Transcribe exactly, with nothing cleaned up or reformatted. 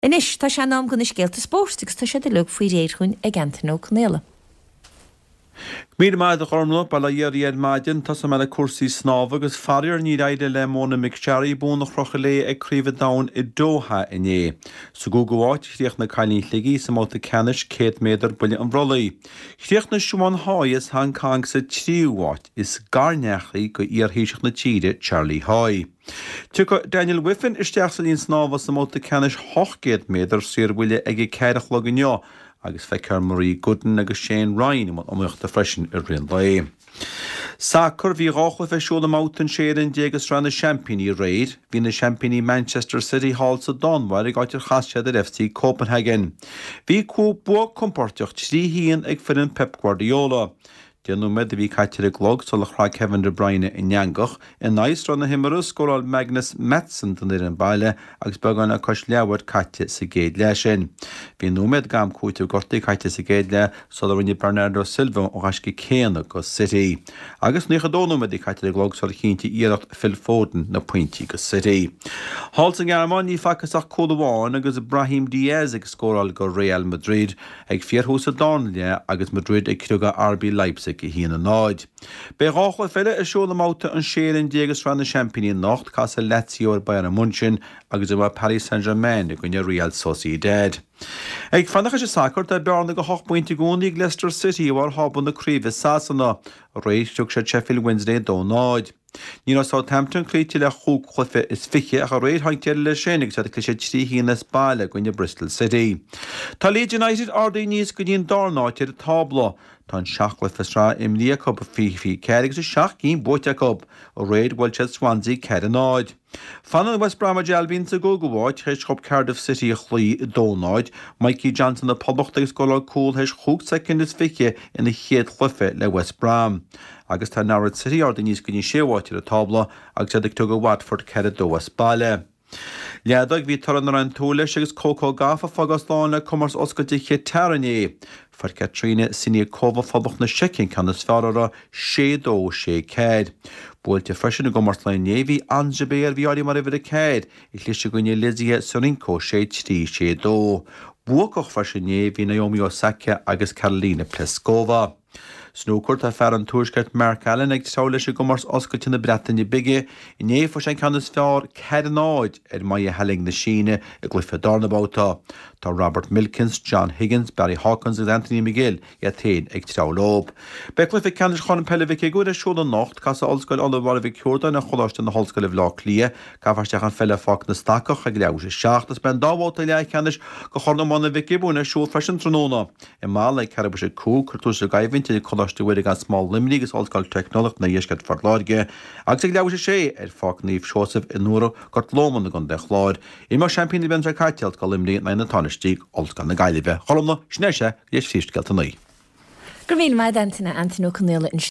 Inis tá sé ná gon is géalta spórstigus tá sé de lug faoi réirún ag Antonio Cnéile. Mír maid a chormlo bala iad maidin tas am cuasaí snáb agus farir ní raide le móna micsearí búna chrocha lé ag críomh dain i dótha iné. Sa go goháit chríoch na cailín ligí sa máta cenis cé méadar buile an bhrolaí. Chríoch na siúán háis hang cang sa tríúháit is garnechaí go iarthéiseach na tíide Charlie Hoy. Tu Daniel Whiffin isteach sa líon snáb sa máta cenis hochgéad méadar siar bhuiile ag ceirech leganeo. agus feicir Marie Gooden agus Shane Ryan am amachta freisin ar rion lei. Sacr bhí rácha fe siúla mátain séan dégus ran na Championí réid, hí na Championí Manchester City Hall sa Donmhair ag áitir chastead ar F C Copenhagen. Bhí cú buach comporteocht trí híon ag finn Pep Guardiola. Déanú med a bhí caiitear a glog sola chrá Kevin De Bruyne in Neangach in náis ran na himmarú scóráil Magnus Madsen don ir an baile agus beagán a cos leabhar caite sa géad le sin. Bhí nóméid gam cúte gortaí caite sa géad le sola rinne Bernardo Silva ó gasci céanna go City. Agus nucha dónúméid i caiitear a glog sola cínti iirecht Phil Foden na pointí go City. Hall san Gearmán ní facasach Códaháin agus Brahim Diaz ag scóráil go Real Madrid ag fiorthús a Darnle agus Madrid ag cruga R B Leipzig i híana náid. Bé rácha feile is siúla máta an séan dégus ran na Championí Nacht cas a Lazio ar Bayern München agus a Paris Saint-Germain ag gonne Real Sociedad. Ag fannacha sé sacr de bearna go hoch pointí gúnaí Leicester City bhar hábun na críomh sásanna rééis tuag sé Sheffield Wednesday dó náid. Ní ná Southampton clíte le chúg chufe is fiche a réad haintear le sinnig sa sé trí híana spáile gonne Bristol City. Tá Leeds United ardaí níos go dtíon darnáid ar a tábla. Tá seach le fesrá imlí Cup a fifi ceirgus a seach cín bóite Cup ó réad bhil se Swansea ceir a náid. Fanna West Bromwich Albion sa go goháid heis chop Cardiff City a chlí i dónáid, Mikey Johnson a pobocht agus gola cúil heis chúg second is fiche ina chéad chlufe le West Brom. Agus tá Norwich City ardaí níos go ní séhhaid ar a tábla agus ag tu go Watford ceir a dó a spáile. Leadag bhí tar an ran túlis agus cócó gafa fagas lána cummars oscailtí chétearané. Far Catrina sinne cóha fabach na sicin can is fearra sé dó sé céid. Búilte freisin na gommars lein néhí anjabéir bhíáí mar bhir a céid, i chluiste gonne Lizzie Sorinco sé trí sé dó. Buachach freisin néhí Naomi Osaka agus Carolina Pliskova. Snúcurt a fer an túisgart Mark Allen ag tála sé gommars oscailte na Breataine bige i néfa sé can is fear ceir náid ar mai a helling na Síne i glufa darnabáta. Tá Robert Milkins, John Higgins, Barry Hawkins agus Anthony McGill i téin ag trálób. Be glufa canis chun pelevic ag gúir siúla nacht cas a olscoil ala bhar a bhicúrda na choláiste na holscoil bhlá clia ca farsteach an fellile fach na stacach ag leabhar sé seachtas ben dábháta le canis go chorna mána bhicibúna siúl freisin tróna. I mála ag carab sé cú chuirtú sa gaivinti choláiste bhuiir gan smá limní agus olscoil technolacht na dhéiscad farláige agus ag leabhar sé ar fach níomh seosamh in nuair gort lóman na gon de chláir. I mar Championí ben tre caiitealt go limní na na tánistíigh olscoil na gaiileh. Chormna snéise dhéis fíist gelta naí. Gur bhíon maid Antonio Cnéile in